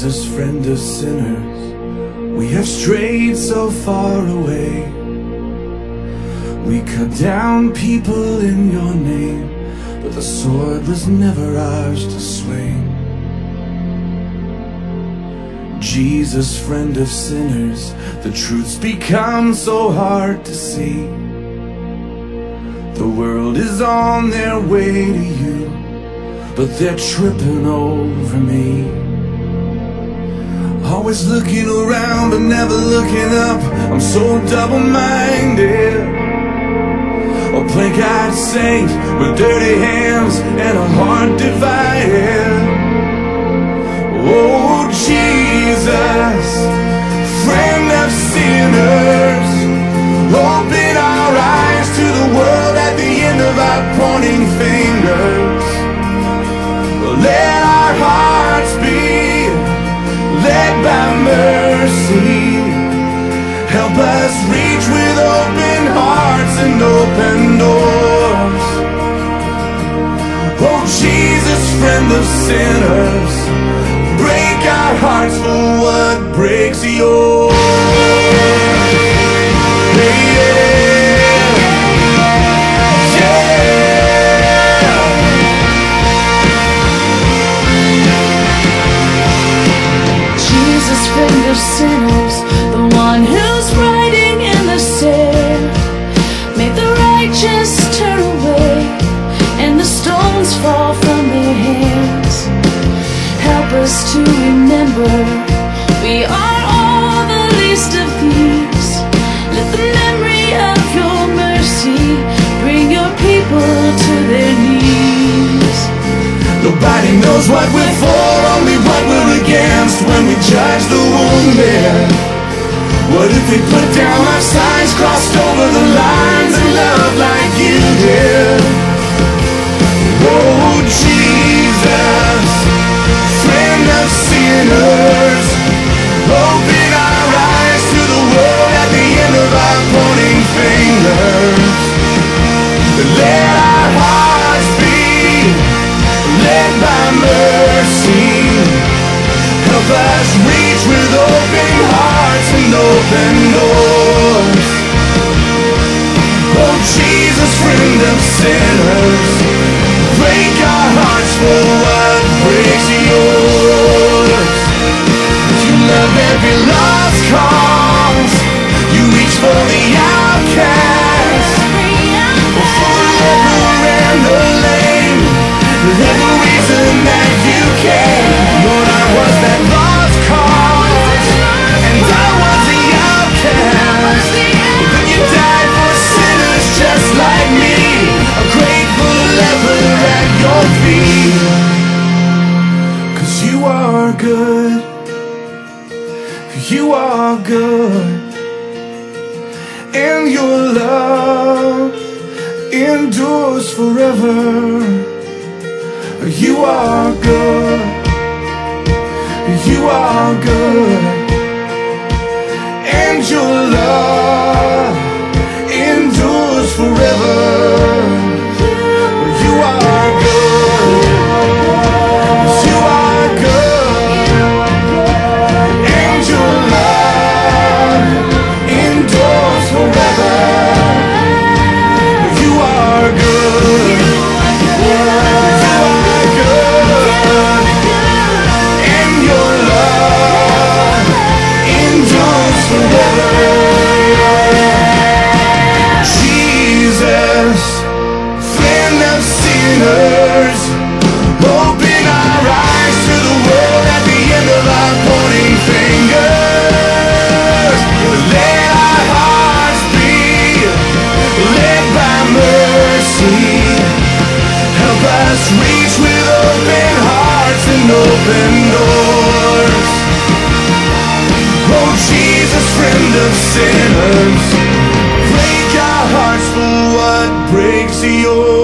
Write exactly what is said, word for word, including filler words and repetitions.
Jesus, friend of sinners, we have strayed so far away. We cut down people in your name, but the sword was never ours to swing. Jesus, friend of sinners, the truth's become so hard to see. The world is on their way to you, but they're tripping over me. Always looking around but never looking up, I'm so double-minded. A plank-eyed saint with dirty hands and a heart divided. Oh Jesus, friend of sinners, open our eyes to the world at the end of our pointing fingers. Let our hearts be led by mercy. Help us reach with open hearts and open doors. Oh Jesus, friend of sinners, break our hearts for what breaks yours. Hey, yeah. Yeah. Jesus, friend of sinners, the one who's writing in the sand, make the righteous turn away and the stones fall from their hands. Help us to remember we are all the least of these. Let the memory of your mercy bring your people to their knees. Nobody knows what we're for, only what we're against when we judge the wounded. What if we put down our signs, crossed over the lines and loved like you did? Oh Jesus, friend of sinners, open our eyes to the world at the end of our pointing fingers. Let our hearts be led by mercy. Help us reach with open hearts and open doors. Oh Jesus, friend of sinners, break our hearts for what breaks yours. You love every lost cause, you reach for the outcast, for the leper and the lame, every reason that you can. Lord, I was that lost cause, and I was the outcast, but you died for sinners just like me, a grateful leper at your feet. 'Cause you are good, you are good, and your love endures forever. You are good, you are good, and your love endures forever. You are good, you are good, and your love endures forever. You are good, you are good, and your love endures forever. Jesus, friend of sinners, open our eyes to the world at the end of our pointing fingers. Let our hearts be led by mercy. Help us reach with open hearts and open doors. Oh Jesus, friend of sinners, break our hearts for what breaks yours.